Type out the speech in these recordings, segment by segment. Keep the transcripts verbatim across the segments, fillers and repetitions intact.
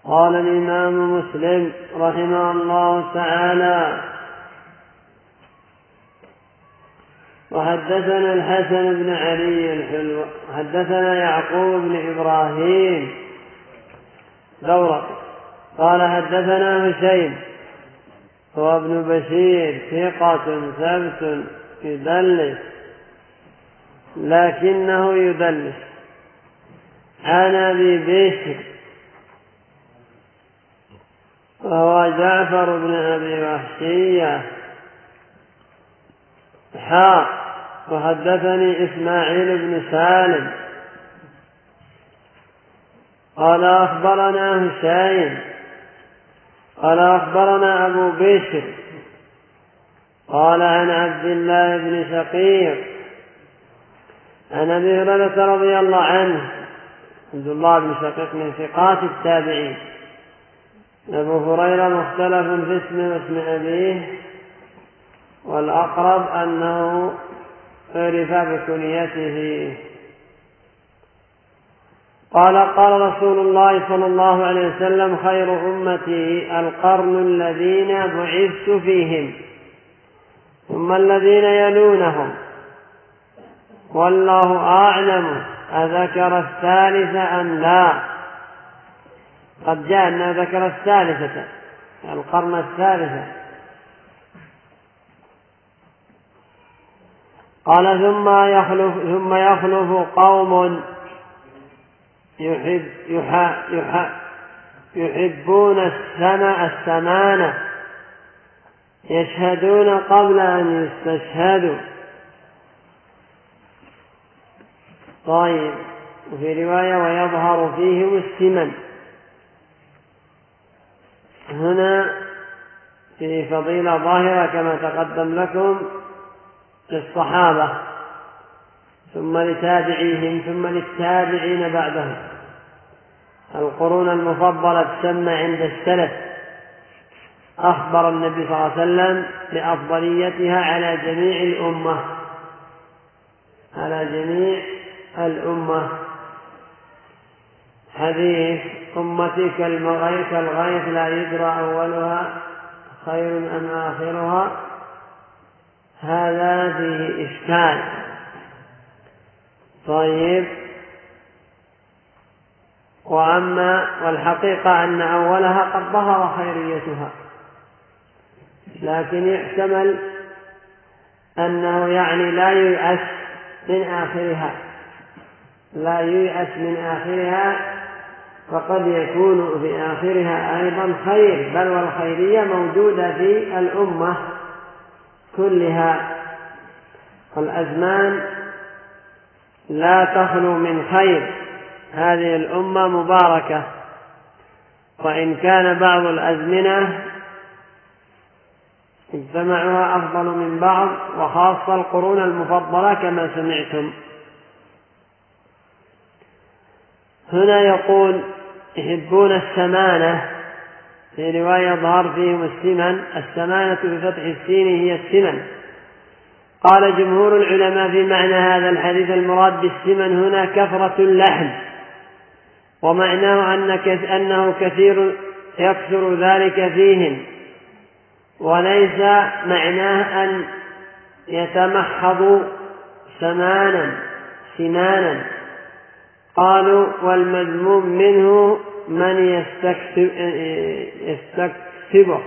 قال الإمام مسلم رحمه الله تعالى: وحدثنا الحسن بن علي الحلو حدثنا يعقوب بن إبراهيم دورق قال حدثنا هشيم هو ابن بشير ثقة ثبت يدلس لكنه يدلس عن أبي بشر وهو جعفر بن أبي وحشية حاء وحدثني إسماعيل بن سالم قال أخبرنا هشيم قال أخبرنا أبو بشر قال عن عبد الله بن شقيق عن أبي هريرة رضي الله عنه. عبد الله بن شقيق من ثقات التابعين. أبو هريرة مختلف في اسمه واسم أبيه، والأقرب أنه عرف بكنيته. قال قال رسول الله صلى الله عليه وسلم: خير أمتي القرن الذين بعثت فيهم ثم الذين يلونهم، والله أعلم أذكر الثالثة أم لا. قد جاء أنه ذكر الثالثة، القرن الثالثة. قال ثم يخلف, ثم يخلف قوم يحب يح يح يحبون السماء السمانة يشهدون قبل أن يستشهدوا. طيب. وفي رواية: ويظهر فيهم السمن. هنا في فضيلة ظاهرة كما تقدم لكم للصحابة، ثم لتابعيهم، ثم للتابعين بعدهم. القرون المفضلة تسمى عند السلف. أخبر النبي صلى الله عليه وسلم بأفضليتها على جميع الأمة على جميع الأمة. حديث: أمتي كالغيث الغيث لا يدرى أولها خير أم آخرها، هذا فيه إشكال. طيب. وأما والحقيقة أن أولها قد ظهر خيريتها، لكن يحتمل أنه يعني لا ييأس من آخرها لا ييأس من آخرها فقد يكون في آخرها أيضا خير، بل والخيرية موجودة في الأمة كلها. والأزمان لا تخلو من خير. هذه الأمة مباركة، وإن كان بعض الأزمنة اجتمعها أفضل من بعض، وخاصة القرون المفضلة كما سمعتم. هنا يقول: يحبون السمانة، في رواية: يظهر فيهم السمن. السمانة بفتح السين هي السمن. قال جمهور العلماء في معنى هذا الحديث: المراد بالسمن هنا كثرة اللحم، ومعناه أنه كثير يكثر ذلك فيهم، وليس معناه أن يتمحضوا سمانا سنانا. قالوا: والمذموم منه من يستكسب يستكسبه.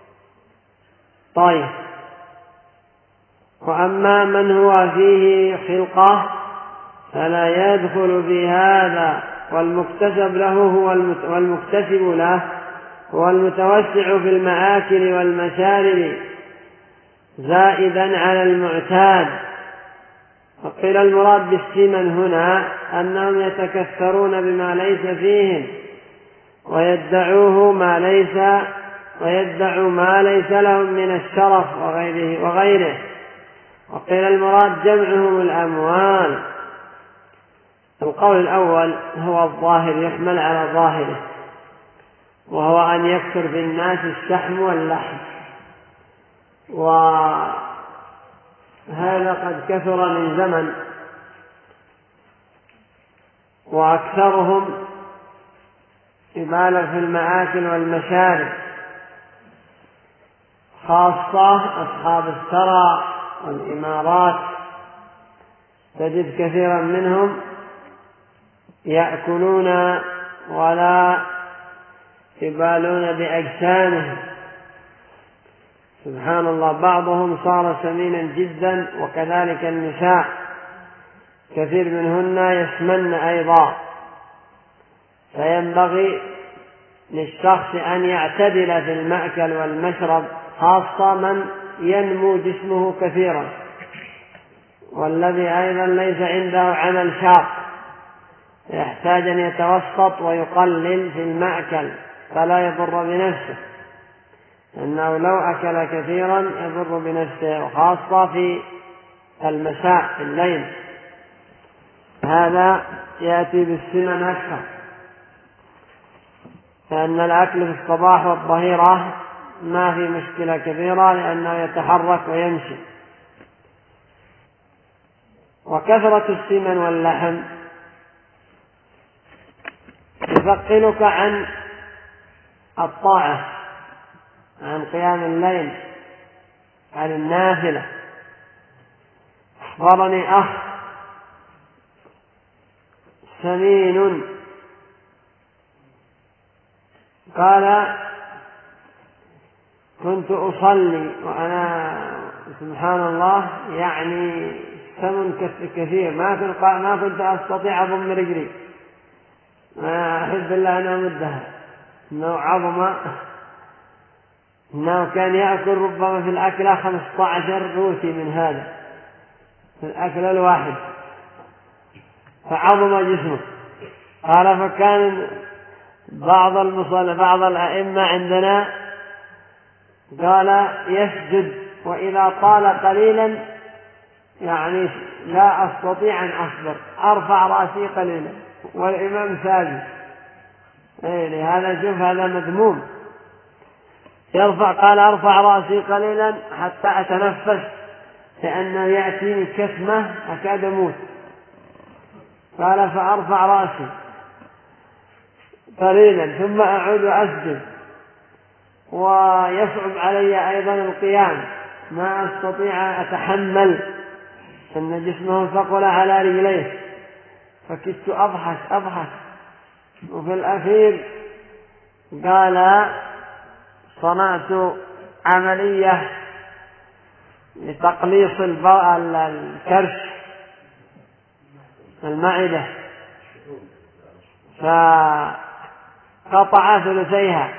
طيب. وأما من هو فيه خلقة فلا يدخل في هذا، والمكتسب له هو والمكتسب له هو المتوسع في المآكل والمشارب زائدا على المعتاد. وقيل المراد بالسمن هنا أنهم يتكثرون بما ليس فيهم ويدعوه ما ليس ويدعوا ما ليس لهم من الشرف وغيره وغيره. وقيل المراد جمعهم الأموال. القول الأول هو الظاهر، يحمل على ظاهره، وهو أن يكثر في الناس الشحم واللحم، وهذا قد كثر من زمن، يبالغ في المآكل والمشارب، خاصة أصحاب الثرى والإمارات، تجد كثيرا منهم يأكلون ولا يبالون بأجسامهم. سبحان الله، بعضهم صار سمينا جدا، وكذلك النساء كثير منهن يسمن أيضا. فينبغي للشخص أن يعتدل في المأكل والمشرب، خاصة من ينمو جسمه كثيرا، والذي أيضا ليس عنده عمل شاق، يحتاج أن يتوسط ويقلل في المأكل فلا يضر بنفسه، أنه لو أكل كثيرا يضر بنفسه، وخاصة في المساء في الليل، هذا يأتي بالسمن أكثر، لأن الأكل في الصباح والظهيرة ما في مشكلة كبيرة، لأنه يتحرك ويمشي. وكثرة السمن واللحم يثقلك عن الطاعة، عن قيام الليل، عن النافلة. أخبرني أخ سمين قال: كنت أصلي وأنا سبحان الله يعني سمن كثير، ما كنت ما كنت أستطيع أضم رجلي، ما أحب الله أن أمدها، إنه عظم، إنه كان يأكل ربما في الأكلة خمسة عشر روتي من هذا في الأكلة الواحد، فعظم جسمه. قال: فكان بعض المصلي بعض الأئمة عندنا قال يسجد، وإذا طال قليلا يعني لا أستطيع أن أصبر، أرفع رأسي قليلا والإمام ساجد. إيه لهذا شوف هذا مذموم، يرفع، قال أرفع رأسي قليلا حتى أتنفس، لأنه يأتيني كسمة أكاد أموت. قال: فأرفع رأسي قليلا ثم أعود أسجد، ويصعب علي أيضا القيام، ما أستطيع أتحمل أن جسمه ثقل على رجليه، فكدت أضحك أضحك وفي الأخير قال: صنعت عملية لتقليص الكرش المعدة، فقطع ثلثيها،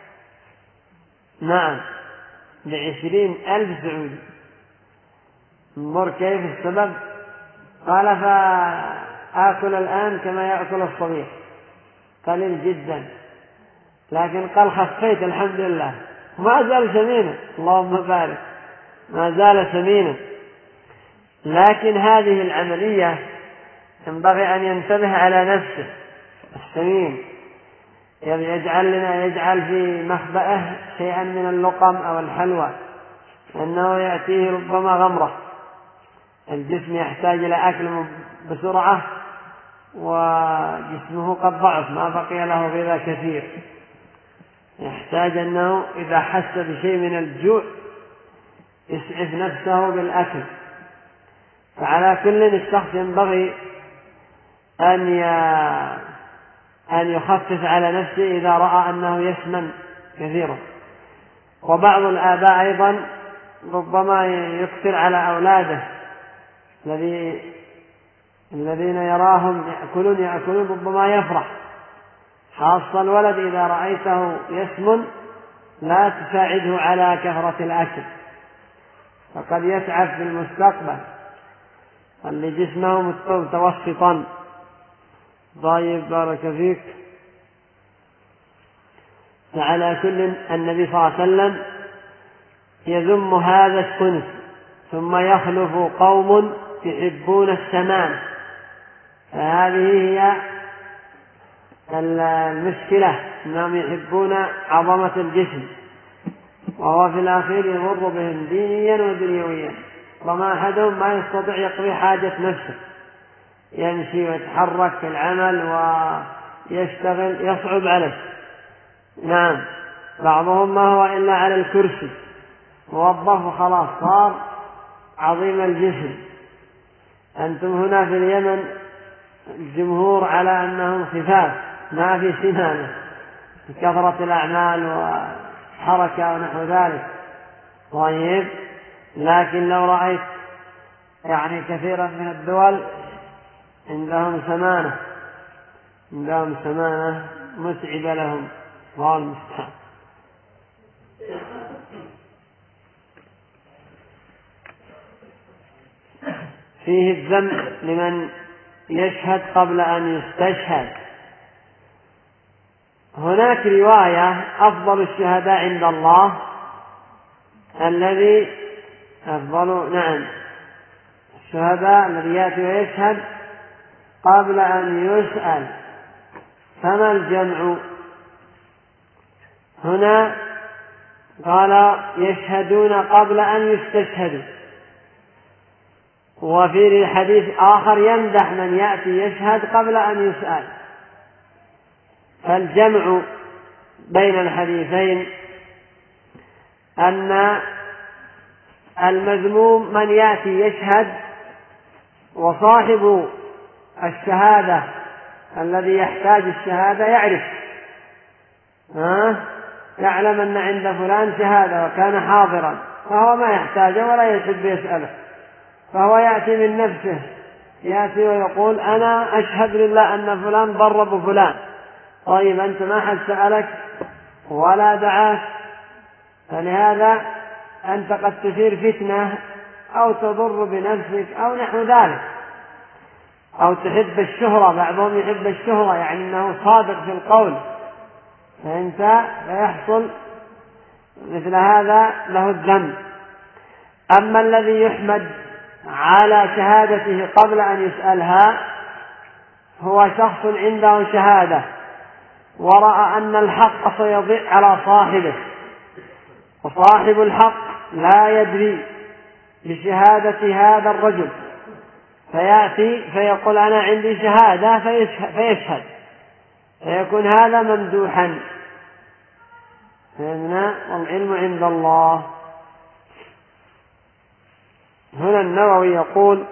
نعم، بعشرين ألف سعودي. انظر كيف السبب. قال: فآكل الآن كما يأكل الصغير، قليل جدا، لكن قال خفيت الحمد لله، ما زال سمينا، اللهم بارك، ما زال سمينا. لكن هذه العملية ينبغي أن ينتبه على نفسه السمين، يجعل لنا يجعل في مخبأه شيئا من اللقم أو الحلوى، لأنه يأتيه ربما غمرة، الجسم يحتاج إلى أكل بسرعة، وجسمه قد ضعف، ما بقي له غذاء كثير، يحتاج أنه إذا حس بشيء من الجوع يسعف نفسه بالأكل. فعلى كل الشخص ينبغي أن أن يخفف على نفسه إذا رأى أنه يسمن كثيرا. وبعض الآباء أيضا ربما يكثر على أولاده الذي الذين يراهم يأكلون يأكلون ربما يفرح، خاصة الولد إذا رأيته يسمن لا تساعده على كثرة الأكل، فقد يتعب في المستقبل، اللي جسمه متوسطا. طيب بارك فيك. فعلى كل النبي صلى الله عليه وسلم يذم هذا الصنف، ثم يخلف قوم يحبون السمان، فهذه هي المشكلة، أنهم يحبون عظمة الجسم، وهو في الأخير يضر بهم دينيا ودنيويا. وما أحدهم ما يستطيع يقضي حاجة نفسه، يمشي ويتحرك في العمل ويشتغل، يصعب عليه، نعم بعضهم ما هو إلا على الكرسي موظف وخلاص صار عظيم الجسم. أنتم هنا في اليمن الجمهور على أنهم خفاف ما في سنانه بكثرة الأعمال وحركة ونحو ذلك. طيب لكن لو رأيت يعني كثيرا من الدول عندهم سمانة عندهم سمانة متعبة لهم الله المستعان. فيه الذم لمن يشهد قبل أن يستشهد. هناك رواية أفضل الشهداء عند الله الذي أفضل نعم الشهداء الذي يأتي ويشهد قبل أن يسأل. فما الجمع هنا؟ قال يشهدون قبل أن يستشهدوا. وفي الحديث آخر يمدح من يأتي يشهد قبل أن يسأل. فالجمع بين الحديثين أن المذموم من يأتي يشهد وصاحب الشهادة الذي يحتاج الشهادة يعرف ها؟ يعلم أن عند فلان شهادة وكان حاضرا فهو ما يحتاجه ولا يحب يسأله، فهو يأتي من نفسه يأتي ويقول أنا أشهد لله أن فلان ضرب فلان. طيب أنت ما حد سألك ولا دعاك، فلهذا أنت قد تثير فتنة أو تضر بنفسك أو نحو ذلك، أو تحب الشهرة. بعضهم يحب الشهرة يعني أنه صادق في القول، فأنت فيحصل مثل هذا له الذنب. أما الذي يحمد على شهادته قبل أن يسألها هو شخص عنده شهادة ورأى أن الحق سيضيع على صاحبه، وصاحب الحق لا يدري بشهادة هذا الرجل، فيأتي فيقول أنا عندي شهادة فيشهد، فيكون هذا ممدوحا. فهمنا؟ والعلم عند الله. هنا النووي يقول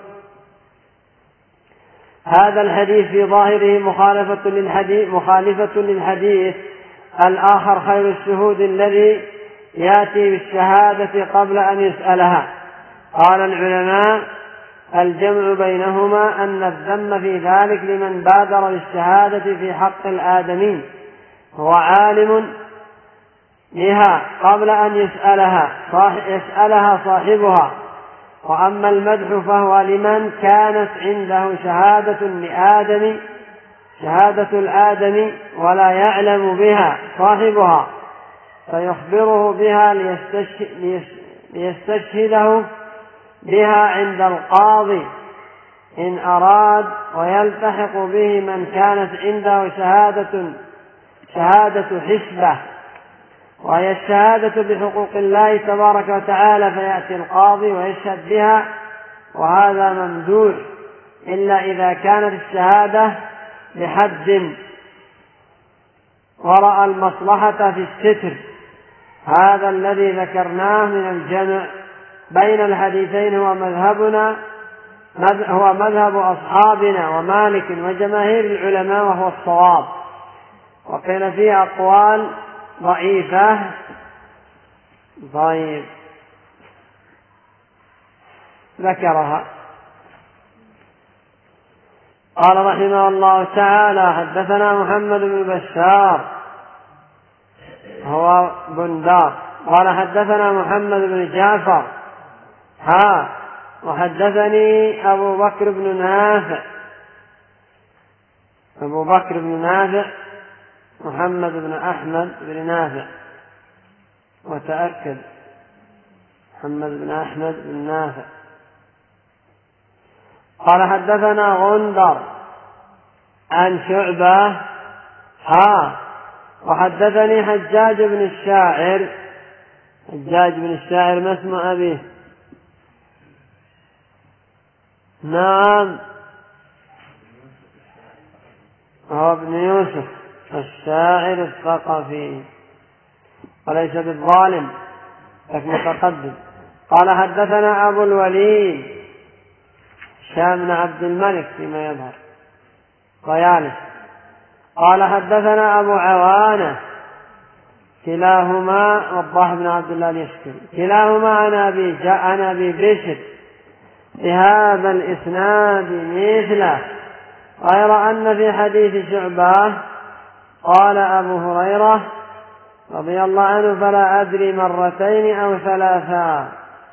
هذا الحديث في ظاهره مخالفة للحديث, مخالفة للحديث الآخر خير الشهود الذي يأتي بالشهادة قبل أن يسألها. قال العلماء الجمع بينهما أن الذم في ذلك لمن بادر بالشهادة في حق الآدمين هو عالم بها قبل أن يسألها يسألها صاحبها. وأما المدح فهو لمن كانت عنده شهادة لآدم شهادة الآدم ولا يعلم بها صاحبها فيخبره بها ليستشهده بها عند القاضي إن أراد، ويلتحق به من كانت عنده شهادة شهادة حسبة وهي الشهادة بحقوق الله تبارك وتعالى، فيأتي القاضي ويشهد بها، وهذا ممدوح إلا إذا كانت الشهادة بحد ورأى المصلحة في الستر. هذا الذي ذكرناه من الجمع بين الحديثين هو مذهبنا هو مذهب أصحابنا ومالك وجماهير العلماء وهو الصواب. وقيل فيه أقوال ضعيفة. طيب ذكرها. قال رحمه الله تعالى حدثنا محمد بن بشار هو بندار قال حدثنا محمد بن جعفر ها وحدثني أبو بكر بن نافع أبو بكر بن نافع محمد بن أحمد بن نافع، وتأكد محمد بن أحمد بن نافع. قال حدثنا غندر عن شعبة ها وحدثني حجاج بن الشاعر. حجاج بن الشاعر ما اسم أبيه؟ نعم هو ابن يوسف الشاعر الثقفي وليس بالظالم متقدم. قال حدثنا أبو الوليد هشام بن عبد الملك فيما يظهر طيالس قال حدثنا أبو عوانة كلاهما وضاح بن عبد الله اليشكري كلاهما عن أبي جاء عن أبي بشر بهذا الإسناد مثله غير أن في حديث شعبة قال أبو هريرة رضي الله عنه فلا أدري مرتين أو ثلاثا.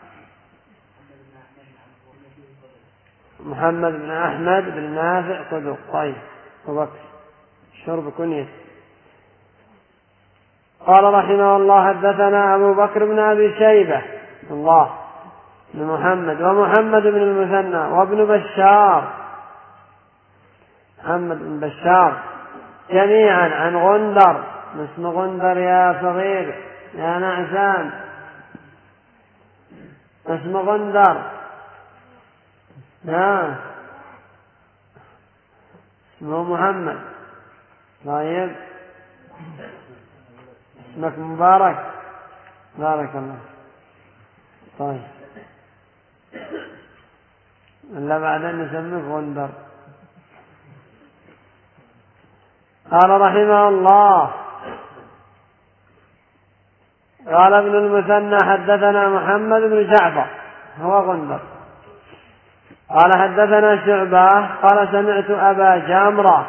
محمد بن أحمد بن نافع صدوق طيب وبكر شرب كنية. قال رحمه الله حدثنا أبو بكر بن أبي شيبة الله بن محمد ومحمد بن المثنى وابن بشار محمد بن بشار جميعا عن غندر اسم غندر يا صغير يا نعسان اسم غندر ها اسمه محمد طيب اسمك مبارك بارك الله طيب إلا بعدين نسميك غندر. قال رحمه الله قال ابن المثنى حدثنا محمد بن جعفر هو غندر قال حدثنا شعبة قال سمعت أبا جامرة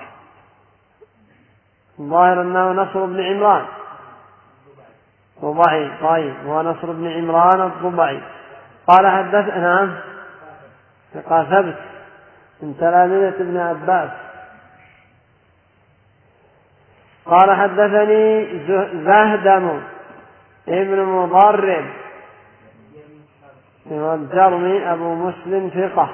ظاهر أنه نصر بن عمران الضبعي طيب هو نصر بن عمران الضبعي قال حدثنا ثقة ثبت من تلامذة ابن عباس قال حدثني زهدم ابن مضرب والجرمي أبو مسلم ثقة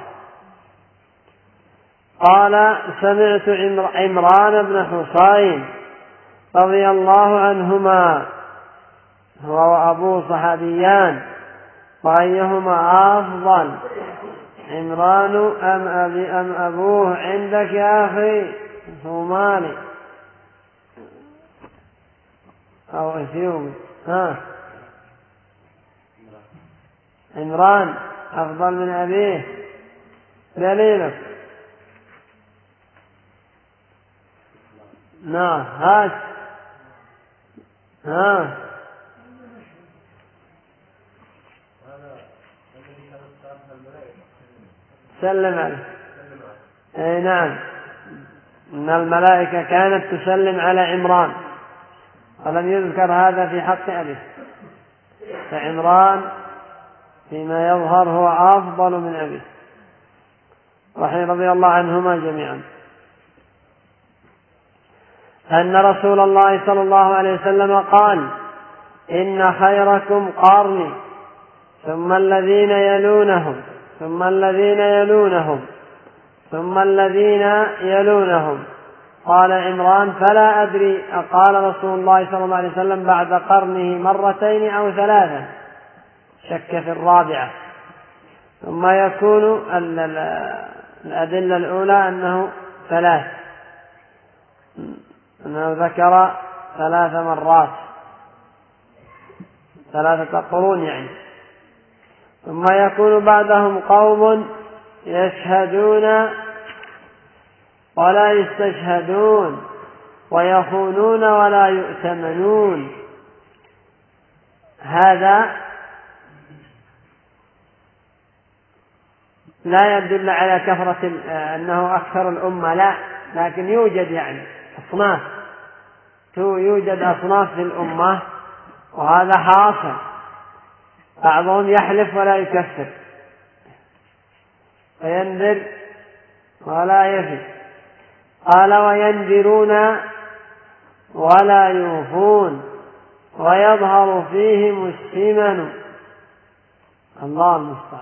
قال سمعت عمران بن حصين رضي الله عنهما هو وأبوه صحابيان وأيهما أفضل عمران أم أبي أم أبوه عندك يا أخي صومالي أو إثيوبي ها عمران أفضل من أبيه دليلك نعم هات ها سلم عليه اي نعم ان الملائكة كانت تسلم على عمران ولم يذكر هذا في حق أبيه فعمران فيما يظهر هو أفضل من أبيه رضي الله عنهما جميعا أن رسول الله صلى الله عليه وسلم قال إن خيركم قرني ثم الذين يلونهم ثم الذين يلونهم ثم الذين يلونهم. قال عمران فلا أدري أقال رسول الله صلى الله عليه وسلم بعد قرنه مرتين أو ثلاثا شك في الرابعة. ثم يكون الأدلة الأولى أنه ثلاث أنه ذكر ثلاث مرات ثلاثة قرون يعني. ثم يكون بعدهم قوم يشهدون ولا يستشهدون ويخونون ولا يؤتمنون. هذا لا يدل على كثرة أنه أكثر الأمة لا، لكن يوجد يعني أصناف يوجد أصناف في الأمة وهذا حاصل. بعضهم يحلف ولا يكفر وينذر ولا يفي. قال وينذرون ولا يوفون ويظهر فيهم السمن. الله المستعان.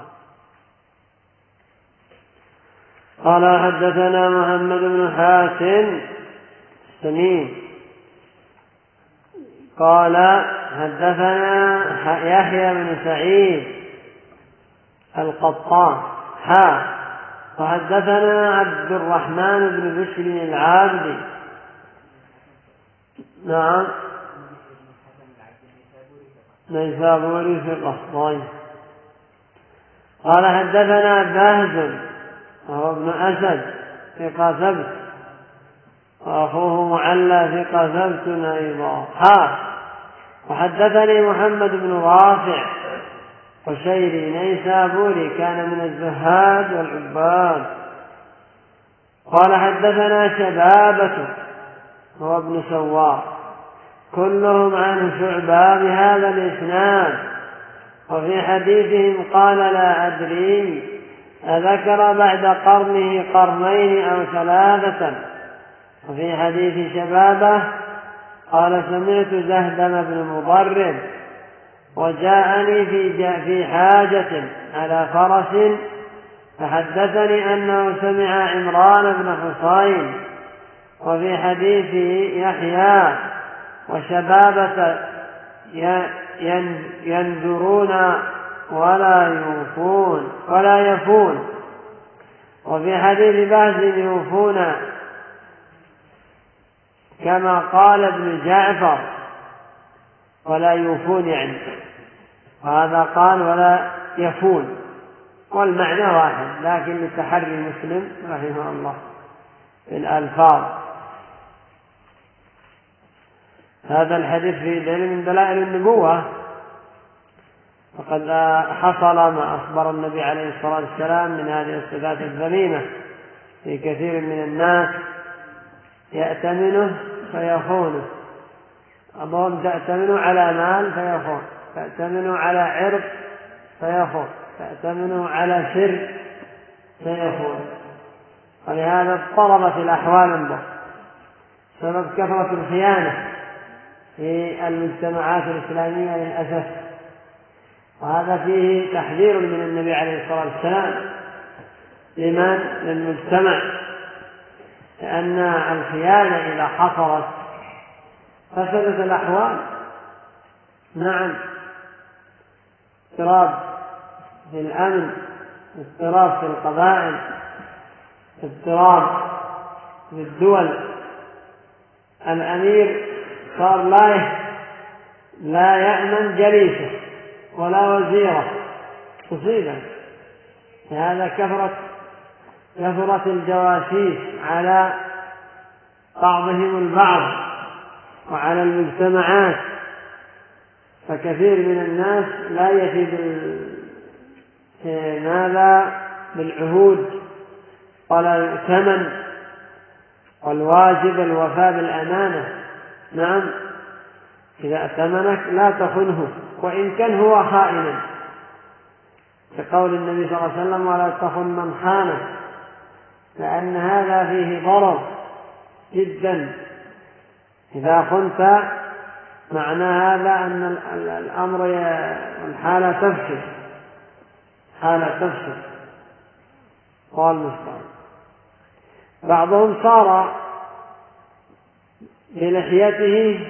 قال حدثنا محمد بن حاتم السمين قال حدثنا يحيى بن سعيد القطان حا وحدثنا عبد الرحمن بن بشر العابدي نعم نيسابوري ثقة. طيب. قال حدثنا بهز وهو ابن أسد ثقة ثبت، وأخوه معلى ثقة ثبت أيضا. حا وحدثني محمد بن رافع قشيري نيسابوري كان من الزهاد والعباد. قال حدثنا شبابة هو ابن سوار كلهم عن شعبة بهذا الإسناد. وفي حديثهم قال لا أدري أذكر بعد قرنه قرنين أو ثلاثة. وفي حديث شبابة قال سمعت زهدم بن مضرب وجاءني في في حاجة على فرس فحدثني أنه سمع عمران بن حصين. وفي حديث يحيى وشبابة ينذرون ولا يوفون ولا يفون. وفي حديث بهز يوفون كما قال ابن جعفر ولا يوفون يعني، وهذا قال ولا يفون، والمعنى واحد لكن لتحري مسلم رحمه الله في الألفاظ. هذا الحديث في دليل من دلائل النبوة، وقد حصل ما أخبر النبي عليه الصلاة والسلام من هذه الصفات الذميمة في كثير من الناس يأتمنه فيخونه. بعضهم تأتمنه على مال فيخون، تأتمنه على عرض فيخون، تأتمنه على سر فيخون. ولهذا اضطربت الأحوال به سبب كثرة الخيانة في المجتمعات الإسلامية للأسف. وهذا فيه تحذير من النبي عليه الصلاة والسلام لمن للمجتمع، لأن الخيانة إذا حصلت فسدت الأحوال. نعم، اضطراب في الأمن، اضطراب في القبائل، اضطراب في الدول. الأمير صار لا لا يأمن جليسه ولا وزيره تصيبه. لهذا كثرت كثرت الجواسيس على بعضهم البعض وعلى المجتمعات، فكثير من الناس لا يفي ماذا بالعهود ولا يؤتمن، والواجب الوفاء بالأمانة. نعم، إذا أتمنك لا تخنه وإن كان هو خائنا، كقول النبي صلى الله عليه وسلم ولا تخن من خانك، لأن هذا فيه ضرر جدا. إذا خنت معنى هذا أن الأمر والحالة تفشل، حالة تفشل. قال مستعد. بعضهم صار بلحيته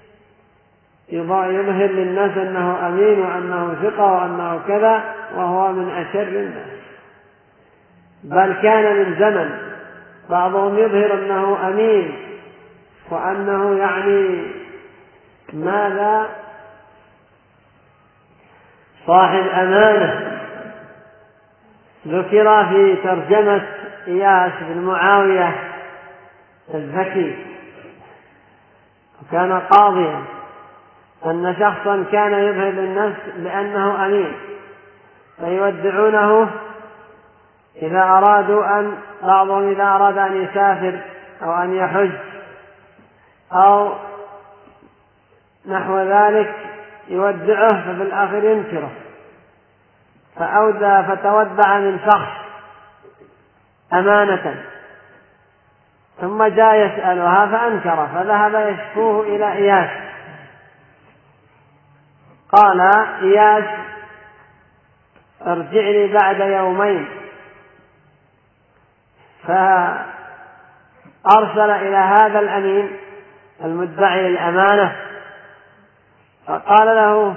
يظهر للناس أنه أمين وأنه ثقة وأنه كذا، وهو من أشر الناس. بل كان من زمن بعضهم يظهر أنه أمين وأنه يعني ماذا صاحب أمانة. ذكر في ترجمة إياس بن معاوية الذكي وكان قاضيا أن شخصا كان يظهر للناس بأنه أمين، فيودعونه إذا أرادوا أن بعضهم إذا أراد أن يسافر أو أن يحج أو نحو ذلك يودعه، ففي الآخر ينكره. فأودى فتودع من شخص أمانة ثم جاء يسألها فأنكره، فذهب يشكوه إلى إياس. قال إياس ارجع لي بعد يومين، فأرسل إلى هذا الأمين المدعي الأمانة فقال له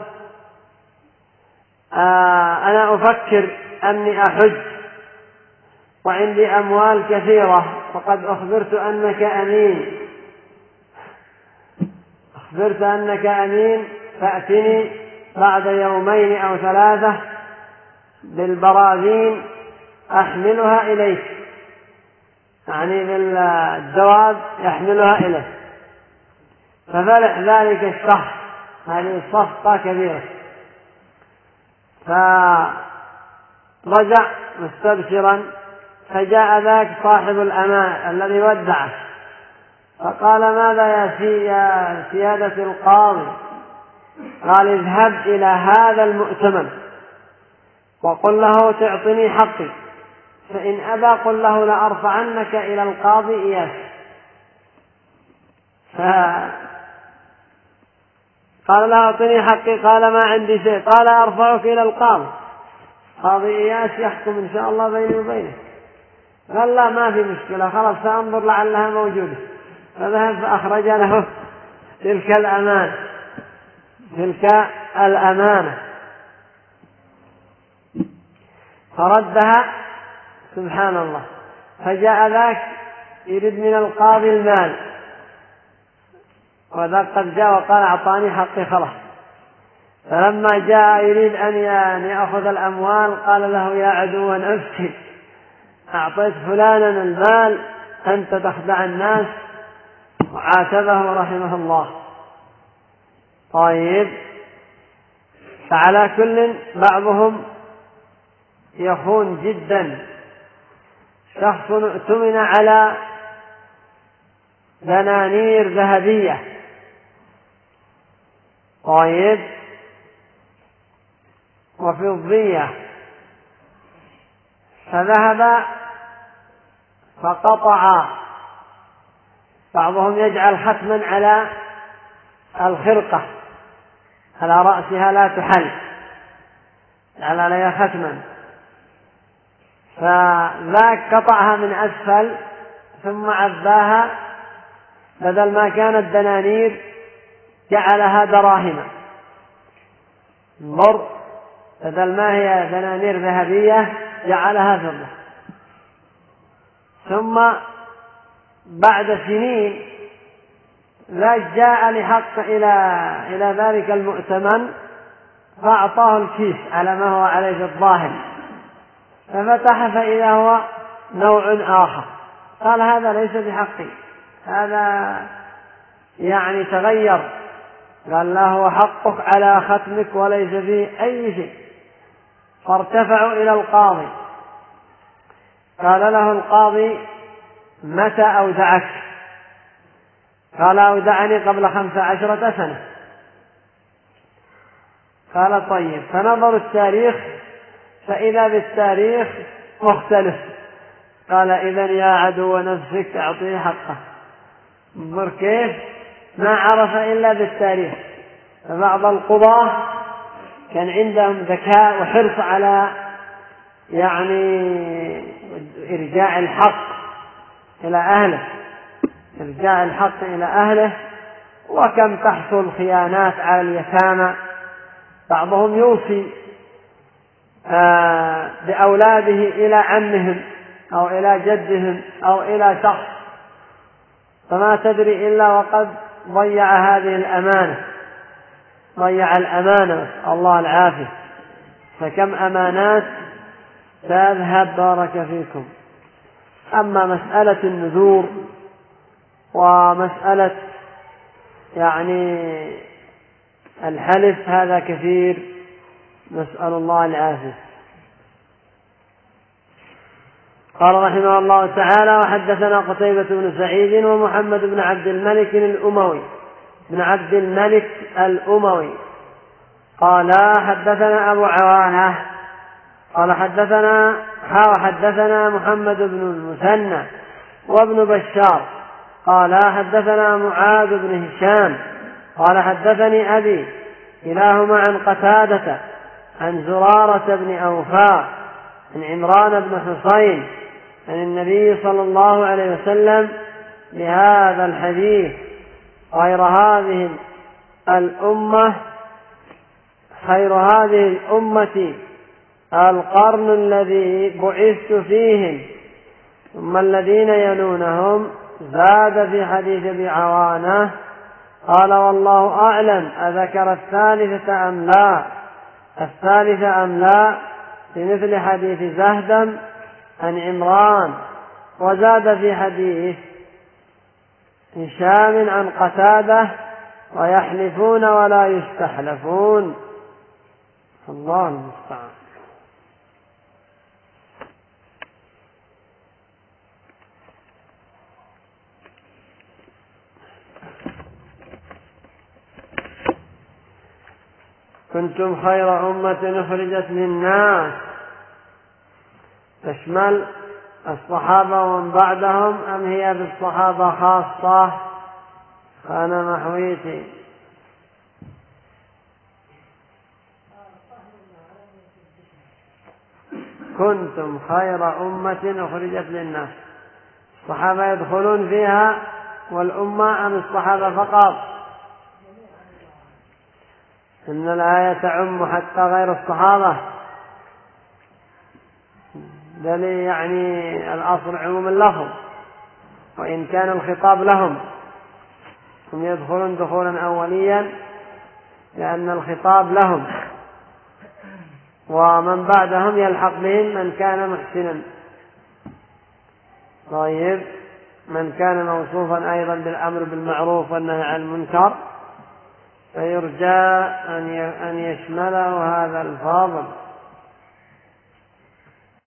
آه أنا أفكر أني أحج وعندي أموال كثيرة وقد أخبرت أنك أمين، أخبرت أنك أمين فأتني بعد يومين أو ثلاثة بالبراذين أحملها إليك، يعني بالجواب يحملها إليك. ففرح ذلك الشخص، هذه صفقة كبيرة، فرجع مستبشرا. فجاء ذاك صاحب الأمان الذي ودعه فقال: ماذا يا سيادة القاضي؟ قال: اذهب إلى هذا المؤتمن وقل له تعطني حقي، فإن أبى قل له لأرفعنك إلى القاضي إياس. قال له: أعطني حقي. قال: ما عندي شيء. قال: أرفعك إلى القاضي، قاضي إياس يحكم إن شاء الله بيني وبينك. قال: لا، ما في مشكلة، خلاص سأنظر لعلها موجودة. فذهب فأخرج له تلك الأمانة تلك الأمانة فردها. سبحان الله. فجاء ذاك يريد من القاضي المال، وذاك قد جاء وقال: أعطاني حقي خلاص. فلما جاء يريد أن يأخذ الأموال قال له: يا عدو نفسي، أعطيت فلانا المال، أنت تخدع الناس. وعاتبه رحمه الله. طيب، فعلى كل بعضهم يخون جدا. شخص اؤتمن على دنانير ذهبية، طيب، وفضية، فذهب فقطع. بعضهم يجعل ختما على الخرقة على رأسها لا تحل، جعل عليها ختما، فذاك قطعها من أسفل ثم عباها، بدل ما كانت دنانير جعلها دراهم. انظر، بدل ما هي دنانير ذهبية جعلها فضة. ثم بعد سنين ذاك جاء لحق إلى إلى ذلك المؤتمن فأعطاه الكيس على ما هو عليه في الظاهر، ففتح فإذا هو نوع آخر. قال: هذا ليس بحقي، هذا يعني تغير. قال: لا، هو حقك على ختمك وليس فيه أي شيء. فارتفعوا إلى القاضي. قال له القاضي: متى أودعك؟ قال: أودعني قبل خمس عشرة سنة. قال: طيب. فنظروا التاريخ فإذا بالتاريخ مختلف. قال: إذن يا عدو نفسك أعطيه حقه. انظر كيف ما عرف إلا بالتاريخ. فبعض القضاة كان عندهم ذكاء وحرص على يعني إرجاع الحق إلى أهله إرجاع الحق إلى أهله وكم تحصل خيانات على اليتامى. بعضهم يوصي آه بأولاده إلى عمهم أو إلى جدهم أو إلى شخص، فما تدري إلا وقد ضيع هذه الأمانة ضيع الأمانة الله العافية. فكم أمانات تذهب، بارك فيكم. أما مسألة النذور ومسألة يعني الحلف هذا كثير، نسأل الله العافية. قال رحمه الله تعالى: وحدثنا قتيبة بن سعيد ومحمد بن عبد الملك الأموي بن عبد الملك الأموي قال حدثنا أبو عوانة قال حدثنا حدثنا محمد بن المثنى وابن بشار قال حدثنا معاذ بن هشام قال حدثني أبي كلاهما عن قتادة عن زرارة بن أوفاء عن عمران بن حصين عن النبي صلى الله عليه وسلم بهذا الحديث غير هذه الأمة خير هذه الأمة القرن الذي بعثت فيهم ثم الذين يلونهم. زاد في حديث أبي عوانة قال والله أعلم أذكر الثالثة أم لا الثالثة أم لا بمثل حديث زهدم عن عمران. وزاد في حديث هشام عن قتادة ويحلفون ولا يستحلفون. الله المستعان. كنتم خير أمة أخرجت للناس تشمل الصحابة ومن بعدهم أم هي بالصحابة خاصة؟ أنا محويتي. كنتم خير أمة أخرجت للناس، الصحابة يدخلون فيها والأمة أم الصحابة فقط؟ إن الآية تعم حتى غير الصحابة، دليل يعني الأصل عموم اللفظ، وإن كان الخطاب لهم هم يدخلون دخولا أوليا لأن الخطاب لهم، ومن بعدهم يلحق بهم من كان محسنا. طيب، من كان موصوفا أيضا بالأمر بالمعروف والنهي عن المنكر فيرجى أن يشمله هذا الفاضل.